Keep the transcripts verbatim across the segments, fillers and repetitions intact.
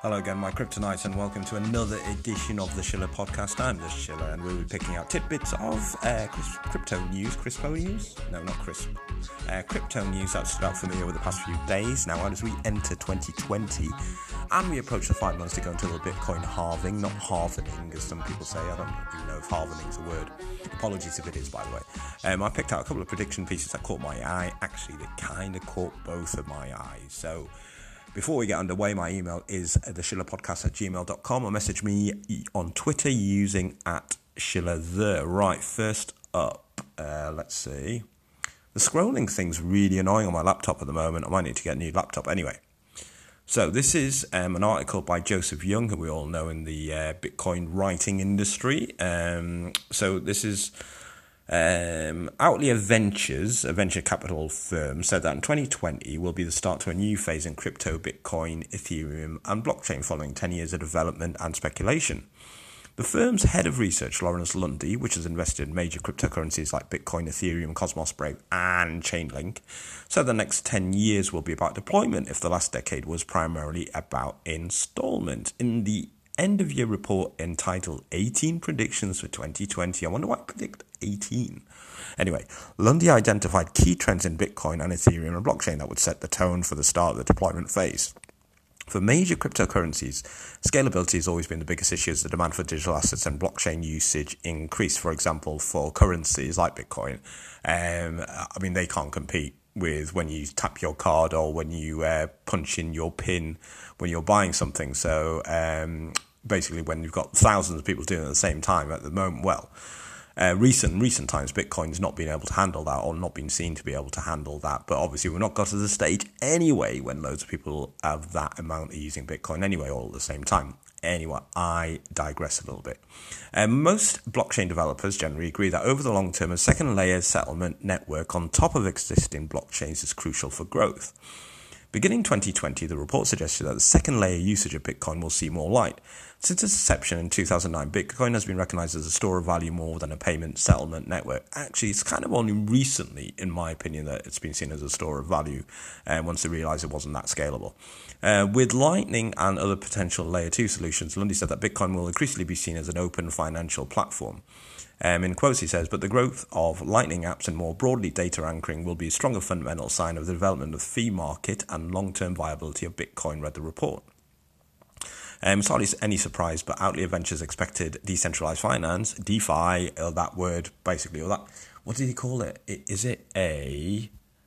Hello again, my Kryptonites, and welcome to another edition of the Schiller Podcast. I'm the Schiller, and we'll be picking out tidbits of uh, crypto news, crispo news? No, not crisp. Uh, crypto news that stood out for me over the past few days. Now, as we enter twenty twenty, and we approach the five months to go until the Bitcoin halving, not halvening, as some people say. I don't even know if halvening is a word. Apologies if it is, by the way. Um, I picked out a couple of prediction pieces that caught my eye. Actually, they kind of caught both of my eyes. So, before we get underway, my email is the schiller podcast at gmail dot com, or message me on Twitter using at Schiller the. Right, first up, uh, let's see. The scrolling thing's really annoying on my laptop at the moment. I might need to get a new laptop anyway. So this is um, an article by Joseph Young, who we all know in the uh, Bitcoin writing industry. Um, so this is... Um, Outlier Ventures, a venture capital firm, said that in twenty twenty will be the start to a new phase in crypto, Bitcoin, Ethereum, and blockchain following ten years of development and speculation. The firm's head of research, Lawrence Lundy, which has invested in major cryptocurrencies like Bitcoin, Ethereum, Cosmos, Brave, and Chainlink, said the next ten years will be about deployment if the last decade was primarily about installment. In the end-of-year report entitled eighteen Predictions for twenty twenty. I wonder why I predict eighteen. Anyway, Lundy identified key trends in Bitcoin and Ethereum and blockchain that would set the tone for the start of the deployment phase. For major cryptocurrencies, scalability has always been the biggest issue as the demand for digital assets and blockchain usage increased. For example, for currencies like Bitcoin, um, I mean, they can't compete with when you tap your card or when you uh, punch in your PIN when you're buying something. So um, basically when you've got thousands of people doing it at the same time at the moment, well, uh, recent recent times Bitcoin's not been able to handle that, or not been seen to be able to handle that. But obviously we've not got to the stage anyway when loads of people have that amount of using Bitcoin anyway all at the same time. Anyway, I digress a little bit. Um, most blockchain developers generally agree that over the long term, a second layer settlement network on top of existing blockchains is crucial for growth. Beginning twenty twenty, the report suggested that the second layer usage of Bitcoin will see more light. Since its inception in two thousand nine, Bitcoin has been recognized as a store of value more than a payment settlement network. Actually, it's kind of only recently, in my opinion, that it's been seen as a store of value, uh, once they realized it wasn't that scalable. Uh, with Lightning and other potential layer two solutions, Lundy said that Bitcoin will increasingly be seen as an open financial platform. Um, in quotes, he says, but the growth of Lightning apps and more broadly data anchoring will be a stronger fundamental sign of the development of the fee market and long-term viability of Bitcoin, read the report. Um, it's hardly any surprise, but Outlier Ventures expected decentralized finance, DeFi, or that word, basically, or that, what did he call it? Is it a,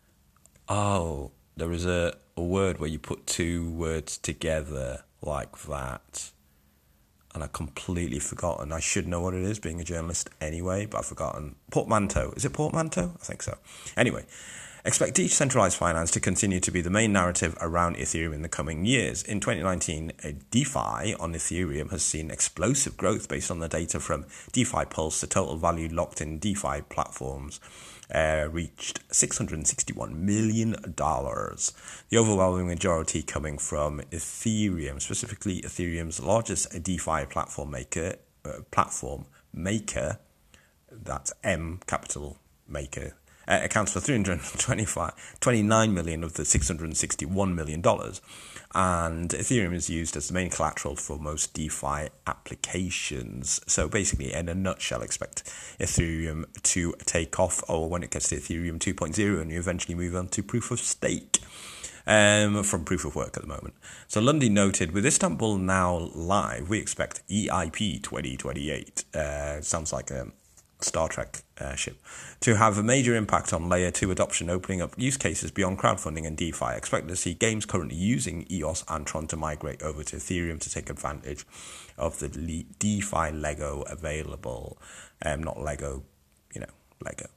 oh, there is a, a word where you put two words together like that. And I've completely forgotten. I should know what it is, being a journalist anyway, but I've forgotten. Portmanteau. Is it portmanteau? I think so. Anyway, expect decentralized finance to continue to be the main narrative around Ethereum in the coming years. In twenty nineteen, a DeFi on Ethereum has seen explosive growth based on the data from DeFi Pulse. The total value locked in DeFi platforms Uh, reached six hundred sixty-one million dollars. The overwhelming majority coming from Ethereum, specifically Ethereum's largest DeFi platform maker, uh, platform maker, that's M capital maker, uh, accounts for three hundred twenty-nine million dollars of the six hundred sixty-one million dollars. And Ethereum is used as the main collateral for most DeFi applications. So basically, in a nutshell, expect Ethereum to take off, or when it gets to Ethereum two point oh, and you eventually move on to proof of stake um, from proof of work at the moment. So Lundy noted, with Istanbul now live, we expect E I P twenty twenty-eight. Uh, sounds like a Star Trek uh, ship, to have a major impact on layer two adoption, opening up use cases beyond crowdfunding and DeFi. Expect to see games currently using E O S and Tron to migrate over to Ethereum to take advantage of the DeFi Lego available. Um, not Lego, you know, Lego.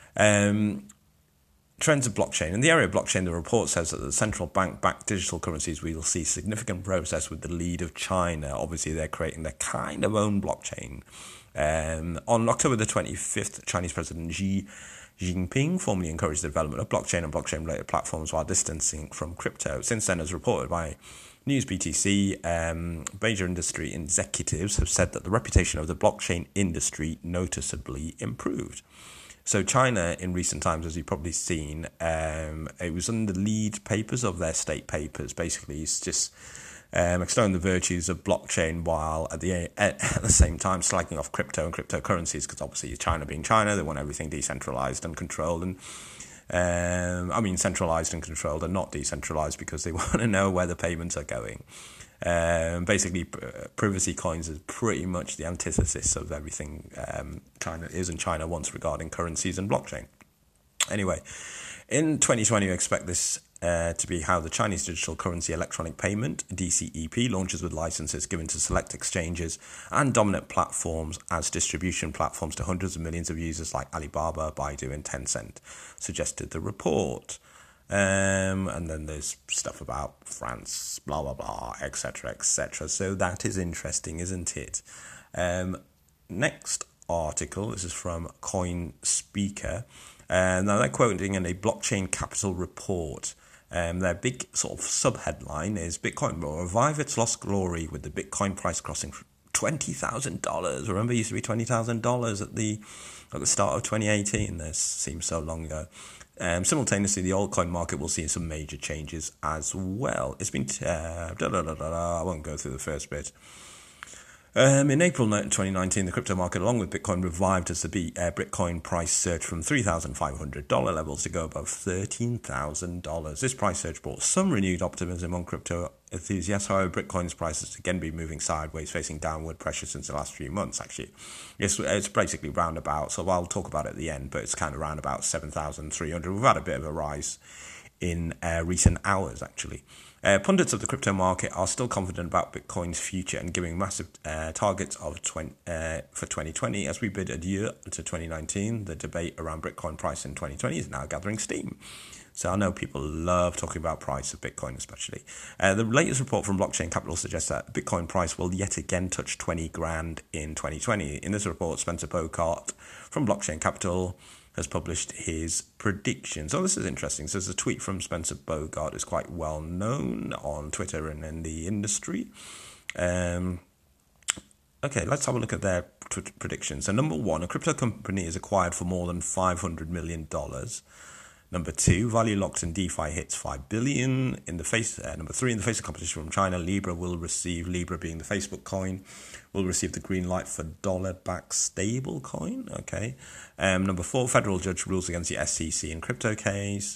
Um, Trends of blockchain. In the area of blockchain, the report says that the central bank-backed digital currencies we will see significant progress with the lead of China. Obviously, they're creating their kind of own blockchain. Um, on October the twenty-fifth, Chinese President Xi Jinping formally encouraged the development of blockchain and blockchain-related platforms while distancing from crypto. Since then, as reported by News B T C, um, major industry executives have said that the reputation of the blockchain industry noticeably improved. So China, in recent times, as you've probably seen, um, it was in the lead papers of their state papers. Basically, it's just um, extolling the virtues of blockchain while at the at the same time slagging off crypto and cryptocurrencies, because obviously China being China, they want everything decentralized and controlled, and um, I mean centralized and controlled and not decentralized, because they want to know where the payments are going. Um, basically, privacy coins is pretty much the antithesis of everything um, China is and China wants regarding currencies and blockchain. Anyway, in twenty twenty, we expect this uh, to be how the Chinese digital currency electronic payment, D C E P, launches with licenses given to select exchanges and dominant platforms as distribution platforms to hundreds of millions of users like Alibaba, Baidu and Tencent, suggested the report. Um, and then there's stuff about France, blah, blah, blah, et cetera, et cetera. So that is interesting, isn't it? Um, next article, this is from CoinSpeaker. Uh, now they're quoting in a blockchain capital report. Um, their big sort of sub-headline is Bitcoin will revive its lost glory with the Bitcoin price crossing twenty thousand dollars. Remember, it used to be twenty thousand dollars at the, at the start of twenty eighteen. This seems so long ago. Um, simultaneously, the altcoin market will see some major changes as well. It's been... Uh, da, da, da, da, da, I won't go through the first bit. Um, in April twenty nineteen, the crypto market, along with Bitcoin, revived as the B, uh, Bitcoin price surged from three thousand five hundred dollars levels to go above thirteen thousand dollars. This price surge brought some renewed optimism among crypto enthusiasts. However, Bitcoin's price has again been moving sideways, facing downward pressure since the last few months, actually. It's, it's basically roundabout, so I'll talk about it at the end, but it's kind of round about seven thousand three hundred. We've had a bit of a rise in uh, recent hours, actually. Uh, pundits of the crypto market are still confident about Bitcoin's future and giving massive uh, targets of twenty, uh, for twenty twenty. As we bid adieu to twenty nineteen, the debate around Bitcoin price in twenty twenty is now gathering steam. So I know people love talking about price of Bitcoin especially. Uh, the latest report from Blockchain Capital suggests that Bitcoin price will yet again touch twenty grand in twenty twenty. In this report, Spencer Bogart from Blockchain Capital has published his predictions. So this is interesting. So there's a tweet from Spencer Bogart, who's quite well known on Twitter and in the industry. Um, okay, let's have a look at their t- predictions. So number one, a crypto company is acquired for more than five hundred million dollars. Number two, value locked in DeFi hits five billion dollars. In the face, uh, number three, in the face of competition from China, Libra will receive, Libra being the Facebook coin, will receive the green light for dollar-backed stable coin. Okay. Um, number four, federal judge rules against the S E C in crypto case.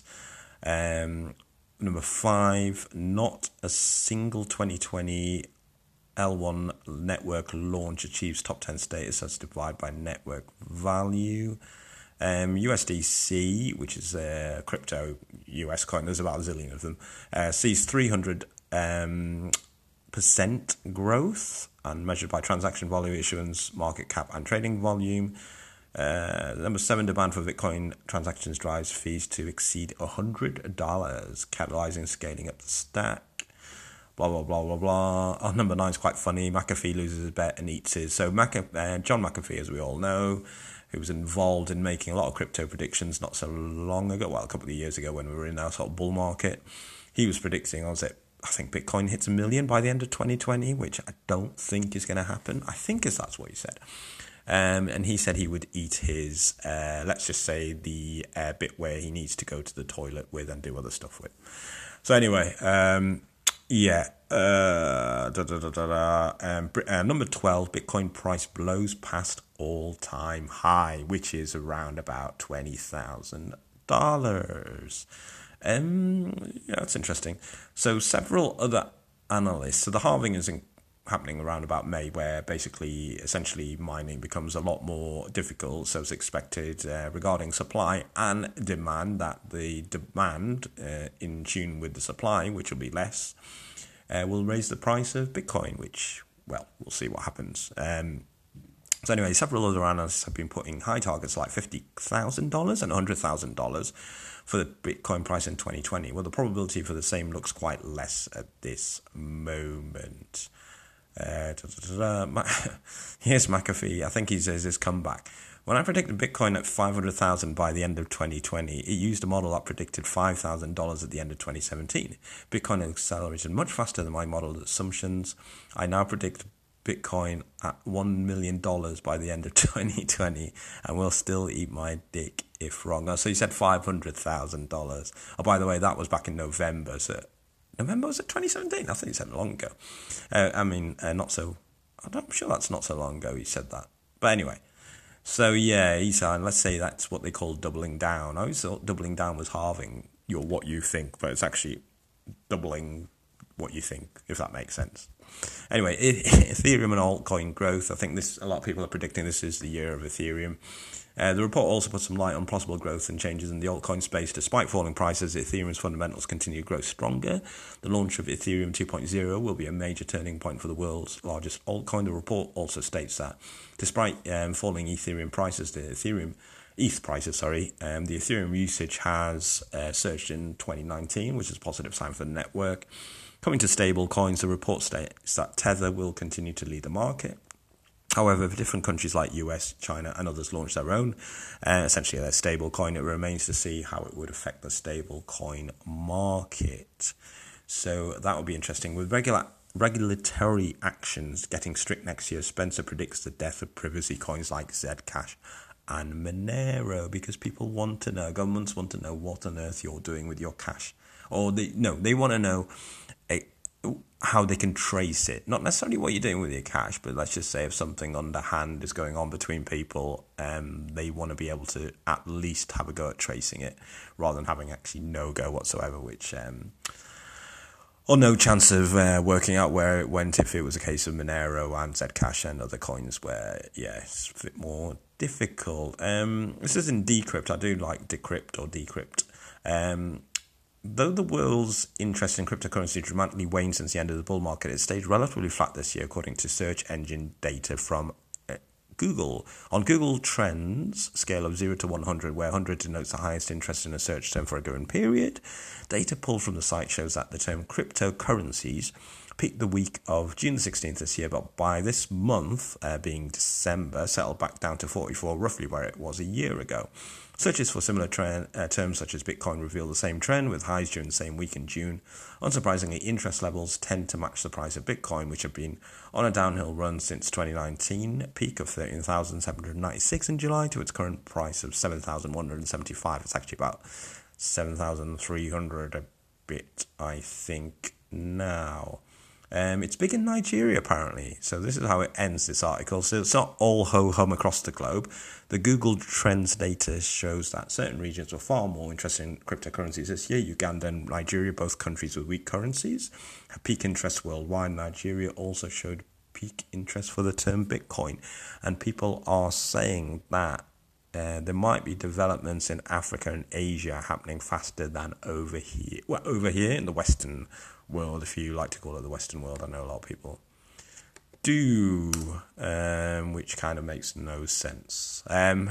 Um, number five, not a single twenty twenty L one network launch achieves top ten status as divided by network value. Um, U S D C, which is a crypto U S coin, there's about a zillion of them, uh, sees three hundred um, percent growth and measured by transaction volume, issuance, market cap and trading volume. Uh, number seven, demand for Bitcoin transactions drives fees to exceed one hundred dollars, catalyzing scaling up the stack. Blah, blah, blah, blah, blah. Oh, number nine is quite funny. McAfee loses his bet and eats his. So McAfee, uh, John McAfee, as we all know, who was involved in making a lot of crypto predictions not so long ago, well, a couple of years ago when we were in our sort of bull market. He was predicting, was it, I think Bitcoin hits a million by the end of twenty twenty, which I don't think is going to happen. I think is that's what he said. Um, and he said he would eat his, uh, let's just say, the uh, bit where he needs to go to the toilet with and do other stuff with. So anyway, um... Yeah, uh, da, da, da, da, da. Um, uh, number twelve, Bitcoin price blows past all-time high, which is around about twenty thousand dollars. Um, yeah, that's interesting. So several other analysts, so the halving is in, happening around about May, where basically, essentially, mining becomes a lot more difficult, so it's expected uh, regarding supply and demand that the demand, uh, in tune with the supply, which will be less, uh, will raise the price of Bitcoin, which, well, we'll see what happens. Um, so anyway, several other analysts have been putting high targets like fifty thousand dollars and one hundred thousand dollars for the Bitcoin price in twenty twenty. Well, the probability for the same looks quite less at this moment. Uh, da, da, da, da. Here's McAfee. I think he says his comeback. When I predicted Bitcoin at five hundred thousand by the end of twenty twenty, it used a model that predicted five thousand dollars at the end of twenty seventeen. Bitcoin accelerated much faster than my modeled assumptions. I now predict Bitcoin at one million dollars by the end of twenty twenty and will still eat my dick if wrong. Oh, so he said five hundred thousand dollars. Oh, by the way, that was back in November, so November, was it twenty seventeen? I think he said it long ago. Uh, I mean, uh, not so, I'm sure that's not so long ago he said that. But anyway, so yeah, he said, let's say that's what they call doubling down. I always thought doubling down was halving your what you think, but it's actually doubling what you think, if that makes sense. Anyway, Ethereum and altcoin growth. I think this. A lot of people are predicting this is the year of Ethereum. Uh, the report also put some light on possible growth and changes in the altcoin space. Despite falling prices, Ethereum's fundamentals continue to grow stronger. The launch of Ethereum two point oh will be a major turning point for the world's largest altcoin. The report also states that despite um, falling Ethereum prices, the Ethereum E T H prices, sorry, um, the Ethereum usage has uh, surged in twenty nineteen, which is a positive sign for the network. Coming to stable coins, the report states that Tether will continue to lead the market. However, if different countries like U S, China and others launch their own, uh, essentially their stable coin, it remains to see how it would affect the stable coin market. So that would be interesting. With regular regulatory actions getting strict next year, Spencer predicts the death of privacy coins like Zcash and Monero, because people want to know, governments want to know what on earth you're doing with your cash. Or they no, they want to know a, how they can trace it. Not necessarily what you're doing with your cash, but let's just say if something underhand is going on between people, um, they want to be able to at least have a go at tracing it, rather than having actually no go whatsoever, which um, or no chance of uh, working out where it went if it was a case of Monero and Zcash and other coins where, yeah, it's a bit more difficult. Um, this is in Decrypt. I do like Decrypt or Decrypt. Um, Though the world's interest in cryptocurrency dramatically waned since the end of the bull market, it stayed relatively flat this year, according to search engine data from uh, Google. On Google Trends, scale of zero to one hundred, where one hundred denotes the highest interest in a search term for a given period, data pulled from the site shows that the term cryptocurrencies peaked the week of June sixteenth this year, but by this month, uh, being December, settled back down to forty-four, roughly where it was a year ago. Searches for similar trend, uh, terms such as Bitcoin reveal the same trend, with highs during the same week in June. Unsurprisingly, interest levels tend to match the price of Bitcoin, which have been on a downhill run since twenty nineteen, peak of thirteen thousand seven hundred ninety-six in July to its current price of seven thousand one hundred seventy-five. It's actually about seven thousand three hundred a bit, I think, now. Um, it's big in Nigeria, apparently. So this is how it ends, this article. So it's not all ho-hum across the globe. The Google Trends data shows that certain regions were far more interested in cryptocurrencies this year. Uganda and Nigeria, both countries with weak currencies, have peak interest worldwide. Nigeria also showed peak interest for the term Bitcoin. And people are saying that Uh, there might be developments in Africa and Asia happening faster than over here. Well, over here in the Western world, if you like to call it the Western world. I know a lot of people do, um, which kind of makes no sense. Um,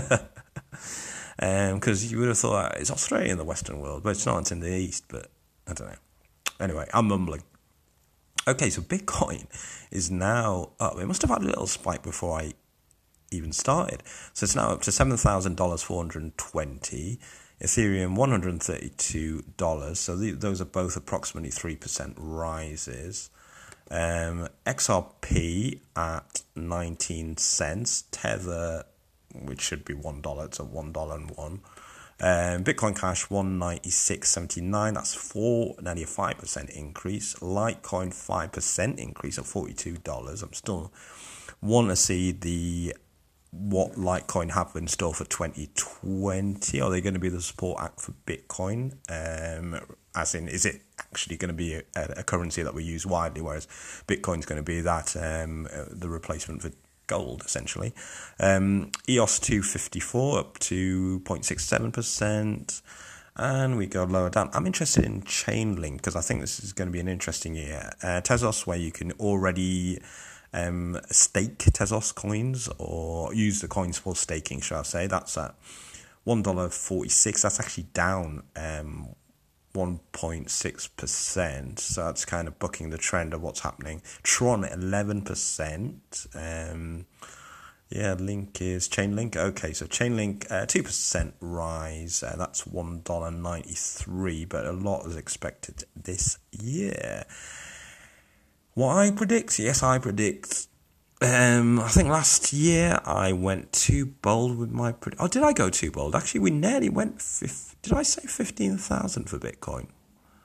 because um, you would have thought it's Australia in the Western world, but it's not. It's in the East, but I don't know. Anyway, I'm mumbling. Okay, so Bitcoin is now up. It must have had a little spike before I even started. So it's now up to seven thousand four hundred twenty dollars. Ethereum, one hundred thirty-two dollars. So the, those are both approximately three percent rises. Um, X R P at nineteen cents. Tether, which should be one dollar. It's at one dollar and one. Um, Bitcoin Cash, one ninety-six seventy-nine. That's four, nearly a five percent increase. Litecoin, five percent increase at forty-two dollars. I'm still want to see the what Litecoin have in store for twenty twenty. Are they going to be the support act for Bitcoin? Um, as in, is it actually going to be a, a currency that we use widely, whereas Bitcoin's going to be that um, uh, the replacement for gold, essentially. Um, E O S two fifty-four up to zero point six seven percent. And we go lower down. I'm interested in Chainlink because I think this is going to be an interesting year. Uh, Tezos, where you can already Um, stake Tezos coins or use the coins for staking, shall I say. That's at one dollar forty-six. That's actually down um, one point six percent. So that's kind of bucking the trend of what's happening. Tron, eleven percent. Um, yeah, Link is Chainlink. Okay, so Chainlink, uh, two percent rise. Uh, that's one dollar ninety-three, but a lot is expected this year. What I predict? Yes, I predict. Um, I think last year I went too bold with my predict. Oh, did I go too bold? Actually, we nearly went. fifty, did I say fifteen thousand for Bitcoin?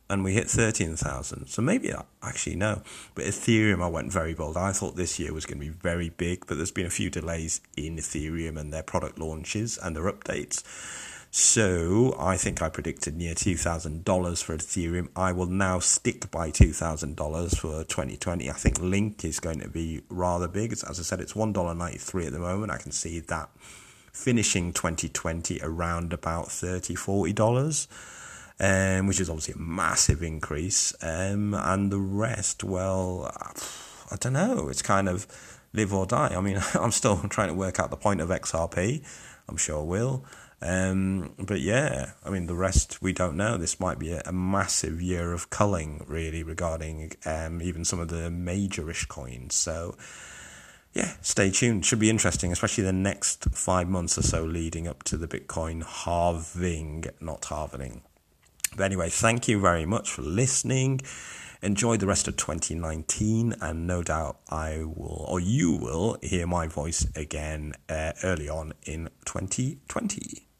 and we hit thirteen thousand. So maybe, actually, no. But Ethereum, I went very bold. I thought this year was going to be very big, but there's been a few delays in Ethereum and their product launches and their updates. So I think I predicted near two thousand dollars for Ethereum. I will now stick by two thousand dollars for twenty twenty. I think Link is going to be rather big. As I said, it's one dollar ninety-three at the moment. I can see that finishing twenty twenty around about thirty dollars, forty dollars. Um, which is obviously a massive increase. Um, and the rest, well, I don't know. It's kind of live or die. I mean, I'm still trying to work out the point of X R P. I'm sure I will. Um, but yeah, I mean, the rest we don't know. This might be a, a massive year of culling, really, regarding um, even some of the major-ish coins. So yeah, stay tuned. Should be interesting, especially the next five months or so leading up to the Bitcoin halving, not halvening. But anyway, thank you very much for listening. Enjoy the rest of twenty nineteen, and no doubt I will, or you will, hear my voice again uh, early on in twenty twenty.